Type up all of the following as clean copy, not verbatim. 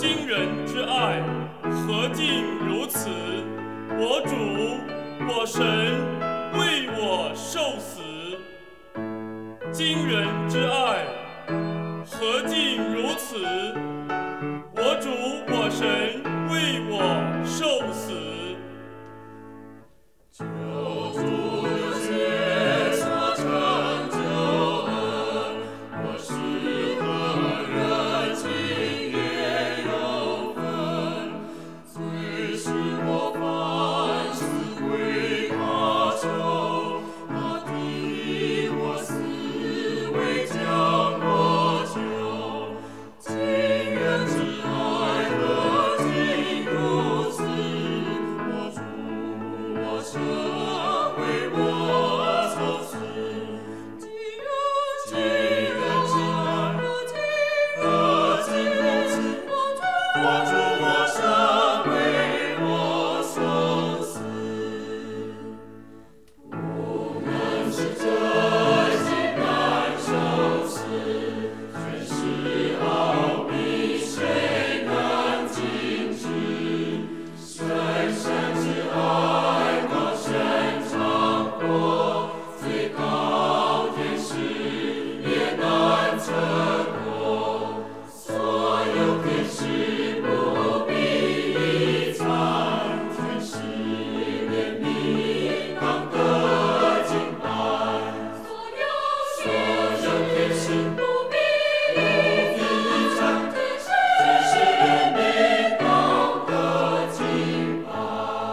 今人之爱，何竟如此？我主，我神，为我受死。今人之爱，何竟如此？我主，我神，为我受死。 救主有些所成就恩，我是何人情也有分。虽是我犯死归他手，他替我死为将我救。今人之爱何竟如此？我主我神为我受死。今人之爱何竟如此？我主我神为我受死。我们是真心难受死，全是好比谁能禁止？深深之爱高深长过，最高天使也难测过。所有天使不必一餐，全是怜悯当得敬拜。所有天使不必一餐，全是怜悯当得敬拜。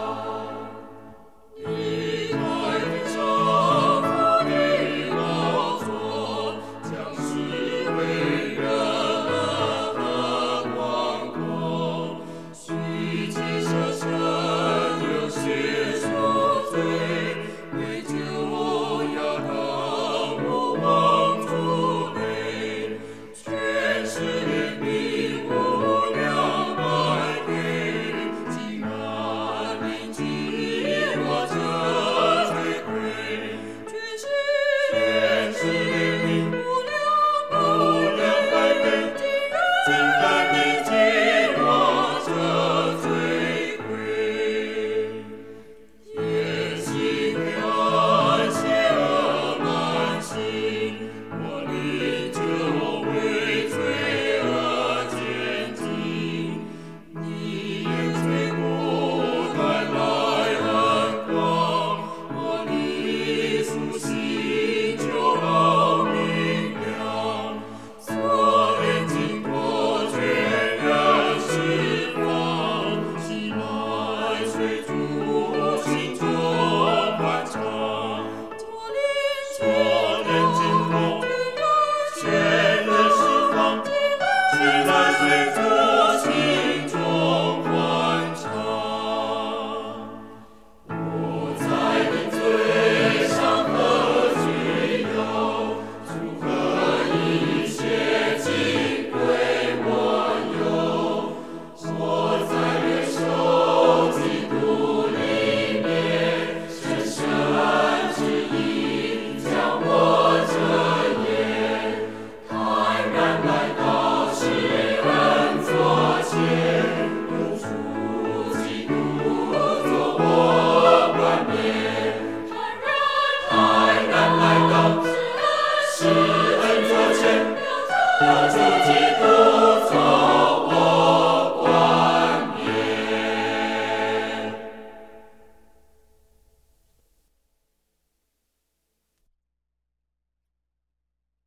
一台天上父的宝座，将是为人和广阔。虚己舍身，流血赎罪，为救亚当我望主内，全是怜悯无量百倍，竟然临近我这罪魁。全是怜悯无量百倍，竟然临近我这罪魁。天心黑暗，邪恶满心，我灵就为罪恶艰辛。你眼垂顾带来恩光，我灵苏醒就老明亮。锁链经过全然释放，喜脉随主心中欢畅。锁链经过全然释放，喜脉随主心中欢畅。我在你罪上何惧忧？主和一切尽归我有。我在元首基督里面，深深之意将我遮掩。坦然来到施恩座前，有主基督做我冠冕。坦然来到施恩座前，有主基督